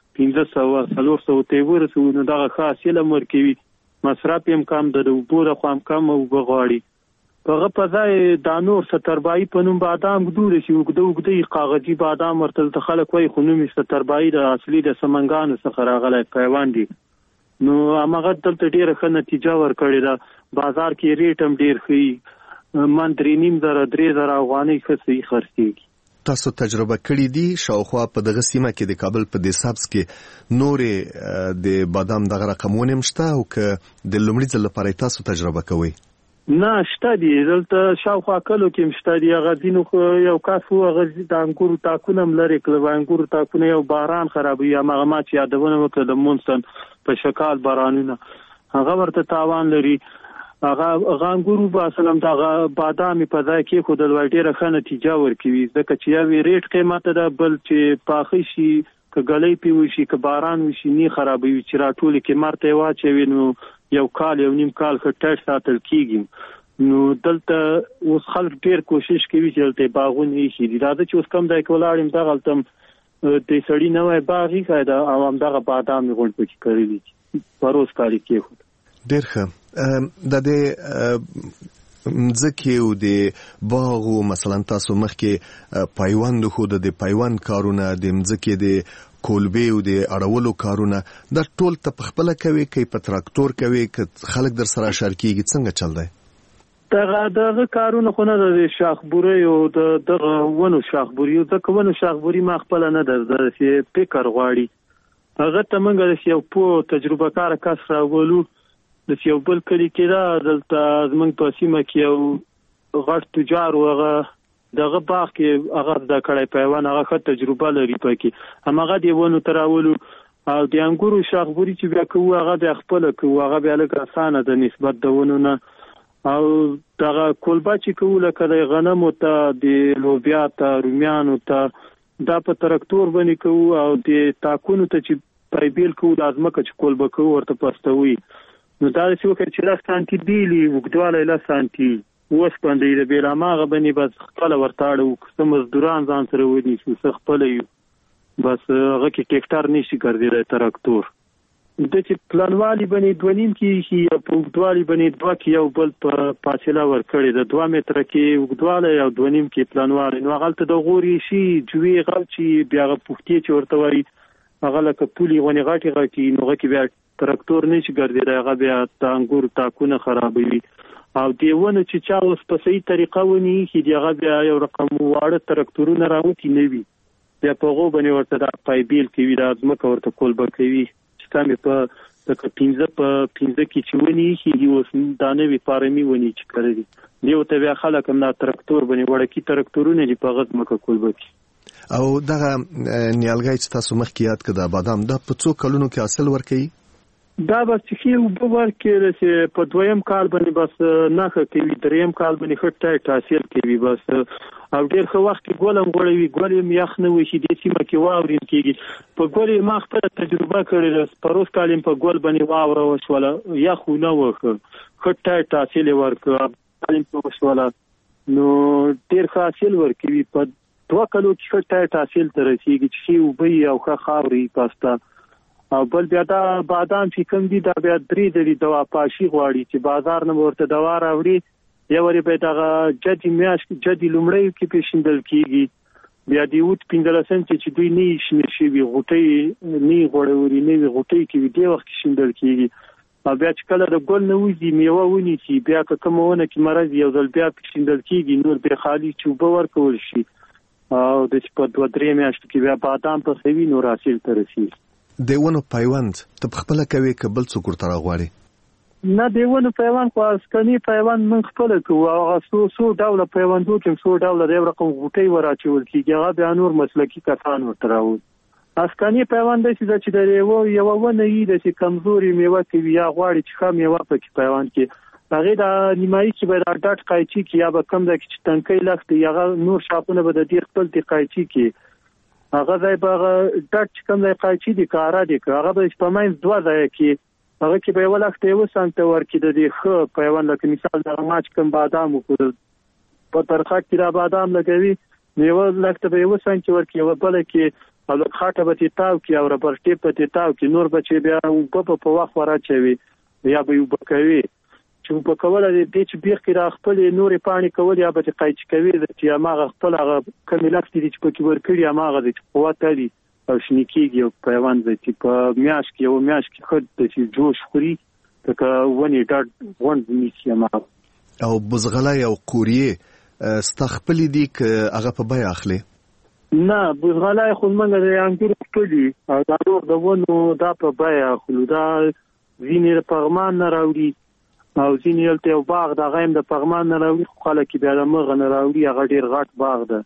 1500 ته ورسو نو دغه خاصه لمر کوي مصرف هم کم د وبور خو هم کم او بغاړي هغه په ځای د نور 70 په نوم بادام ګډوري شي وګدو کاغذي بادام ورته خلک وای خو نوم 70 د اصلي د سمنګانو څخه راغلی پیوان دي نو هغه دلته ډیره ښه نتیجه ورکړې ده بازار کې ریټ هم ډیر ښه من 3.5 افغانۍ خسي خرڅيږي تاسو تجربه کړې دي شاوخوا په دغه سیمه کې د کابل په دیسابس کې نورې د بادام دغه رقمونه مشته او که د لومړي ځل لپاره تاسو تجربه کوئ نه شته دي دلته شاوخوا کلو کې مشته دي هغه دینو یو کاسو هغه د انګورو تاکونه ملري کله انګورو تاکونه یو باران خرابوي هغه ما چې یادونه وکړه د مونسن په شکال بارانونه هغه ورته تاوان لري هغه انګورو با سلام دا بادام په ځای کې خود د ډیره ښه نتیجه ورکوي ځکه چې یو ریټ قیمت ده بل چې پاخي شي که غلې پیوي شي که باران وشي نه خرابوي چې راټول کې مرته واچوي نو یو کال یو نیم کال خټټ ساتل کیږي نو دلته اوس خلک ډیر کوشش کوي چې دلته باغونه شي دا چې اوس کم دای کولاړم دا غلطم د سړی نوې باغی خایدا او هم دغه بادام غوړ پکې کړی پروس کاری کې خو ډیر ښه د دې ځکه او د باغو مثلا تاسو مخکې پایوند خو د پایوند کارونه د مځکه د کولبي او د اړولو کارونه د ټول ته خپل کوي کې په تراکتور کوي ک خلک در سره شارکیږي څنګه چل دی دغه کارونه خو نه د شاخبوري او دغه ونو شاخبوري او د ونو شاخبوري ما خپل نه د فکر غواړي هغه ته موږ یو په تجربه کار کس راولو د یو بل کلی کې دا دلته زمونږ په سیمه کې یو غټ تجار وغه دغه باغ کې هغه د کړای پیوان هغه ښه تجربه لري پکې همغه دی ونه تراولو او د انګورو شاخبوري چې بیا کوو هغه د خپل کوو هغه بیا لکه اسانه د نسبت د ونو نه او دغه کولبا چې کوو لکه د غنمو ته د لوبیا ته رومیانو ته دا په تراکتور باندې کوو او د تاکونو ته چې پایبیل کوو د ازمکه چې کولبا کوو ورته پستوي نو دا چې وکړي چې 10 سانتي دیلی وګدواله 10 سانتي اوس باندې د بیراماغه باندې بس خپل ورتاړو کوم مزدوران ځان سره ودی چې خپل بس هغه کې ټیکټر نشي ګرځیدای تراکتور د چې پلانوالي باندې 2.5 کې په وګدوالي باندې 2 کې یو بل په فاصله ورکړي د 2 متر کې وګدواله او 2.5 کې پلانوالي نو غلطه د غوري شي جوی غل چې بیا پوښتې چې ورته وایي هغه لکه پولي غونی غاټي نو هغه کې بیا تراکتور نشي ګرځیدای هغه بیا د انګور تاکونه خرابوي او دیونه چې چا اوس په صحیح طریقه ونی چې دیغه بیا یو رقم واړه تراکتورونه راوتی نه وي بیا په غو باندې ورته د پایبیل کوي د ازمکه ورته کولبه کوي چې تاسو په د 15 کې چې ونی چې اوس دانه وی پارمي ونی چې کړی دی ته بیا خلک هم د تراکتور باندې وړکی تراکتورونه دی په غزمکه کولبه کوي او دغه نیالګای چې تاسو مخکې یاد کړه د بادام د په څو کلونو کې حاصل ورکړي دا به چې وبو ورکې چې په دویم کال باندې بس نه کوي دریم کال باندې خټه تحصیل کوي بس او ډېر ښه وخت کې ګولم غوړوي ګولم یخ نه وي چې د سیمه کې واورین کېږي په ګولې ما خپل تجربه کړې ده پروس کال په ګول باندې واوره وشوله یخ نه وخه خټه تحصیل ورکړه تعلیم په وشوله نو ډېر ښه حاصل ورکوي په 2 کالو کې خټه تحصیل تر رسیږي چې وبي او ښه خاوري پاستا او بل بیا دا بادام چې کوم دي دا بیا 3 دلی دوا پاشي غواړي چې بازار نه ورته دوا راوړي یا وری به دا جدي میاش جدي لومړی کې پیښیندل کیږي بیا دی وټ 15 سنت چې دوی نه شنه شي وي غټي نه غوړوري نه غټي کې دی وخت شیندل کیږي او بیا چې کله د ګل نه وځي میوه ونی چې بیا کومونه کې مرز یو ځل بیا پیښیندل کیږي نور به خالی چوبه ورکول شي او د په 2-3 میاشتو کې بیا بادام په سوي نور حاصل ترسي دیونه پیوند ته خپل کوي کبل څوک تر غواړي نه دیونه پیوند خو اسکنی پیوند من خپل کوو او سو ډول پیوندو چې سو ډول د رقم غوټي وراچول کیږي هغه بیا نور مسلکی کسان ورتراو اسکنی پیوند چې د یو ونه یې د کمزوري میوه کوي یا غواړي چې خام میوه په پیوند کې هغه د نیمایي چې به د ډاټ قایچی کې یا به کم د چې تنکې لخت یا نور شاپونه به د دې خپل د قایچی کې هغه ځای به ډاټ کم د قایچی د کارا دي هغه به په ماین 2 ځای کې هغه کې به ولخت یو سنت ورکې د دې خو پیوند لکه مثال د ماچ کم بادام وکړ په ترخه کې را بادام لګوي میوه لکه به یو سنت ورکې یو بل کې او خاطه به تاو کې او ربر ټیپ په تاو کې نور بچي بیا په وخت وراچوي یا به یو بکوي چې په کوله د چې بیخ کې را خپل نورې پانی کول یا به قایچ کوي چې ما خپل هغه کمیلکت دي چې په کې ورکړي ما هغه د قوت لري او شنیکيږي او پیوند چې په میاش کې یو میاش کې خود چې جوش خوري تکه ونی ډاټ وند نیسی ما او بزغلای او قوریه استخپل دي ک هغه په بای اخلي نه بزغلای خو موږ د انګور کړي او دا نور د ونو دا په بای اخلو دا ویني پغمان نه راوړي او ځینې ته یو باغ د غیم د پغمان نه راوړي خلک بیا د مغ نه راوړي هغه ډیر غټ باغ ده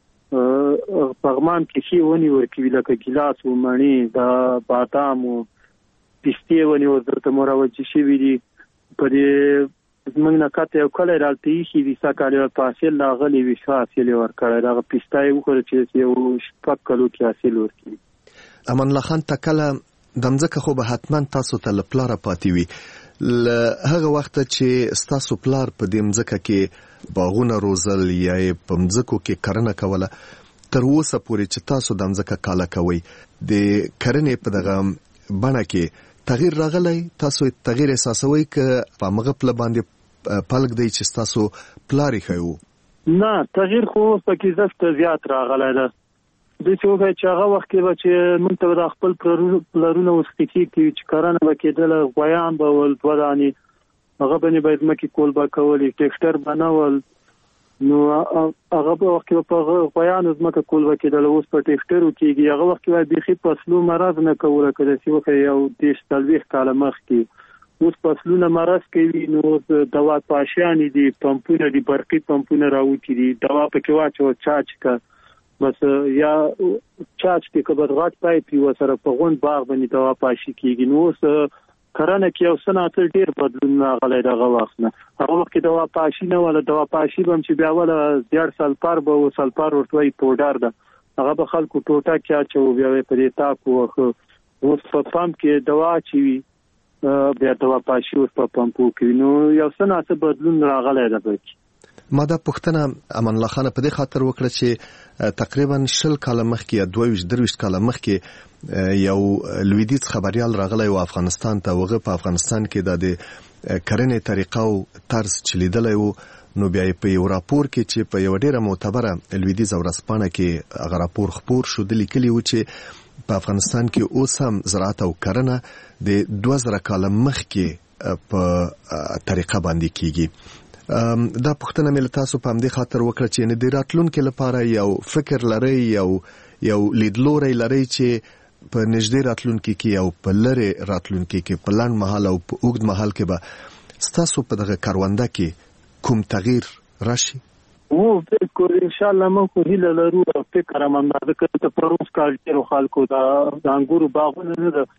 پغمان کې شی ونی ورکوي لکه ګلاس او مڼي د بادام او پسته ونی ورته مروج شي وی دي په دې موږ نه کاته یو کله راځي چې د ساکاله په حاصل لاغلي وي حاصل ورکړی دا پسته یو خور چې یو شپږ کلو کې حاصل ورکړي امان الله خان تکله دمځکه خو به حتمان تاسو ته لپاره پاتې وي هغه وخت چې ستاسو پلار په دې مځکه کې باغونه روزل یا په مځکو کې کرنه کوله تر اوسه پورې چې تاسو د مځکه کاله کوي د کرنې په دغه بڼه کې تغییر راغلی تاسو تغییر احساسوي ک په مغه پل باندې پلک دی چې تاسو پلاری خو نه تغییر خو پکې زفت زیات راغلی ده د څه چې هغه وخت کې چې موږ ته د خپل پلرونو وسختی کې چې کارانه وکیدل غویان به ول ودانی هغه باندې باید مکه کول با کول ټیکټر بنول نو هغه په وخت کې په غویان زمکه کول وکیدل اوس په ټیکټرو کېږي هغه وخت کې بيخي فصلو مرض نه کوله کله چې وخت یو دیش تلويخ کاله مخ کې اوس فصلونه مرض کوي نو دوا پاشان دي پمپونه دي برقي پمپونه راوتی دي دوا پکې واچو چاچ کا بس یا چاچ کې کبد غټ پای پی وسره په غون باغ باندې دوا پاشي کیږي نو کرنه کې او صنعت ډیر بدلون راغلی دغه وخت نه هغه وخت کې دوا پاشي نه ولا دوا پاشي بم چې بیا ولا ډیر سلفر به سلفر ورتوي پودر ده هغه به خلکو ټوټه کې چو بیا په دې تاکو اوس په پمپ کې دوا چی بیا دوا پاشي اوس په پمپو کې نو یو صنعت بدلون راغلی ده بچ ما دا پښتنه امان الله خان په دې خاطر وکړه چې تقریبا 20 کال مخکې یا 22 کال مخکې یو لویدیز خبريال راغلی او افغانستان ته وغه په افغانستان کې د کرنې طریقه او طرز چلیدلی وو نو بیا په یو راپور کې چې په یو ډیره معتبره لویدیز ورسپانه کې هغه راپور خبر شو د لیکلي و چې په افغانستان کې اوس هم زراعت او کرنه د 2000 کال مخکې په طریقه باندې کیږي دا پښتنه مل تاسو په همدې خاطر وکړه چې نه د راتلونکو لپاره یو فکر لري یو لیدلوري لري چې په نږدې راتلونکو کې او په لری راتلونکو کې په لاند محل او په اوږد محل کې به ستاسو په دغه کارونده کې کوم تغییر راشي او بالکل ان شاء الله مو خو هیله لرو او فکر هم اندازه کوي ته پروس کال ډیرو خلکو د انګورو باغونه نه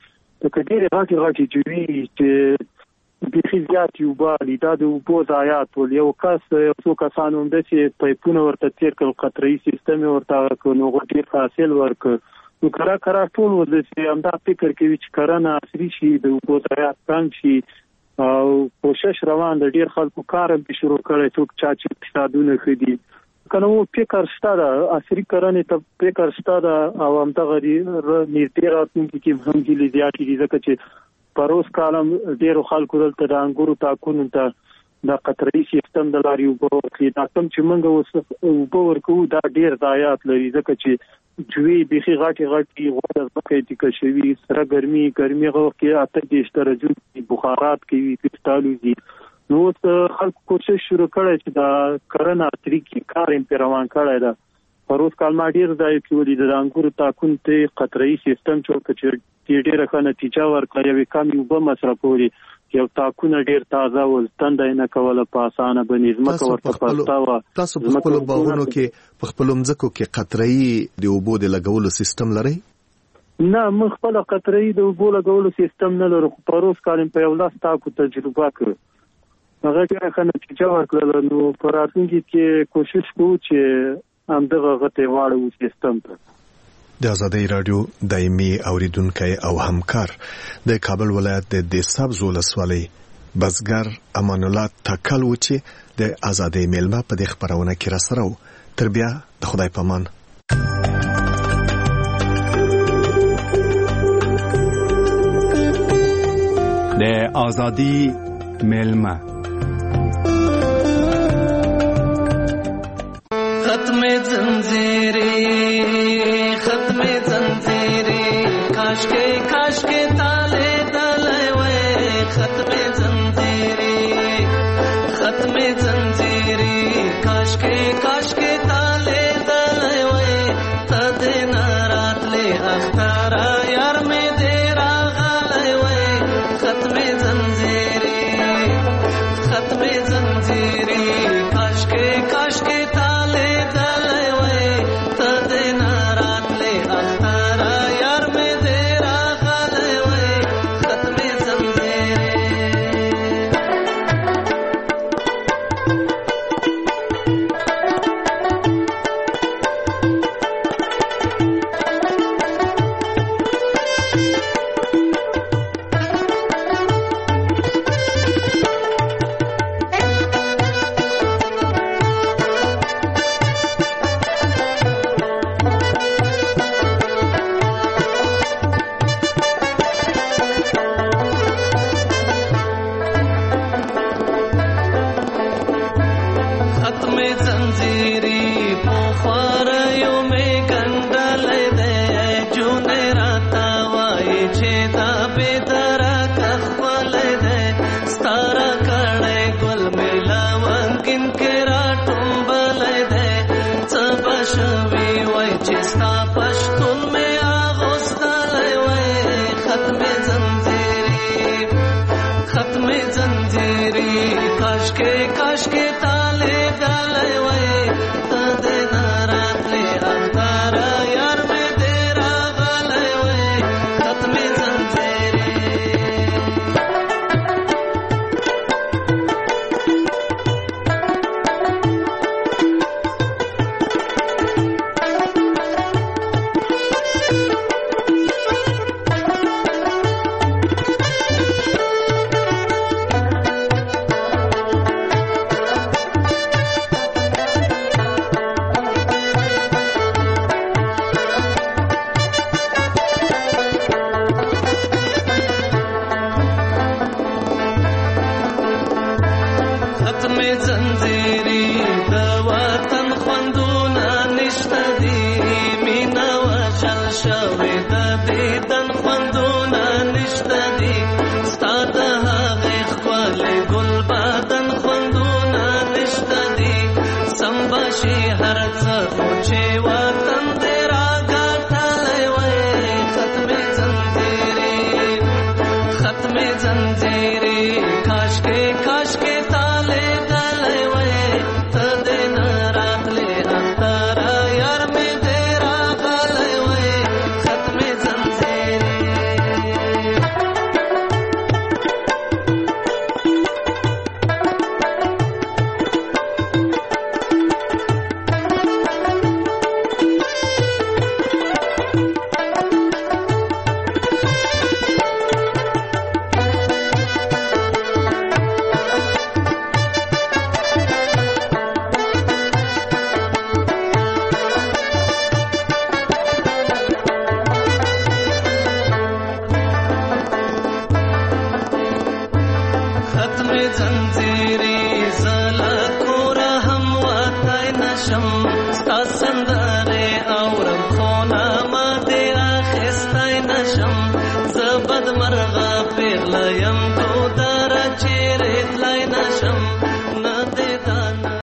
د کډېر غاټي جوړي چې بيخي زیات یو بالي دا د اوبو ضایعات ول یو کس څو کسانو هم چې پایپونه ورته تیر کړ قطري سیستم ورته نو غټي حاصل ورک نو کرا ټول ولې هم دا فکر کوي چې کرنه عصري شي د اوبو ضایعات کم شي او کوشش روان د ډیر خلکو کار به شروع کړي څوک چې اقتصادونه خدي کنه وو فکر ستاره عصري کرنه ته فکر ستاره او هم ته غري نیټه راتونکي کې هم دي زیاتې دي ځکه چې پروس کالم ډیرو خلکو دلته د انګورو تاکونو ته د قطري سیستم د لاري وبو کې دا کوم چې موږ وبو ورکو دا ډیر ضایعات لري ځکه چې جوی بيخي غاټي غوډه ځکه چې کشوي سره ګرمي غو کې اته د درجه بخارات کوي پټالو دي نو خلکو کوشش شروع کړي چې دا کرنه طریقې کار یې روان کړی دا پروس کال ما ډیر ځای کې ولې د انګورو تاکون ته قطري سیستم چې ډیره ښه نتیجه ورکړه یو کم یو به مصرفوري یو تاکونه ډیر تازه ول تندای نه کوله په اسانه باندې ځمکه ورته پاستاوه تاسو په خپل باغونو کې په خپل مځکو کې قطري د اوبو د لګولو سیستم لري نه موږ خپل قطري د اوبو لګولو سیستم نه لرو پروس کال په یو لاس تاکو تجربه کړو هغه کې ښه نتیجه ورکړه نو په راتلونکي کې کوشش کوو چې همدغه غته واړو سیستم ته د آزادۍ رادیو دایمي اوریدونکو او همکار د کابل ولایت د سبز ولسوالۍ بزګر امان الله تکل و چې د آزادۍ میلمه په دې خبرونه کې را سره تر بیا د خدای پامان د آزادۍ میلمه ختم زنجیری کاش کے تالے ڈالے ہوئے ختم زنجیری کاش کے تالے ڈالے ہوئے تد نارات لے اختارا یار میں دیرا غالے ہوئے ختم زنجیری کاش کے تالے ڈالے ہوئے تد نارات لے اختارا یار میں دیرا غالے ہوئے ختم زنجیری کاش کے تالے ڈالے ہوئے تد نارات لے اختارا یار میں دیرا غالے ہوئے ختم زنجیری هر څه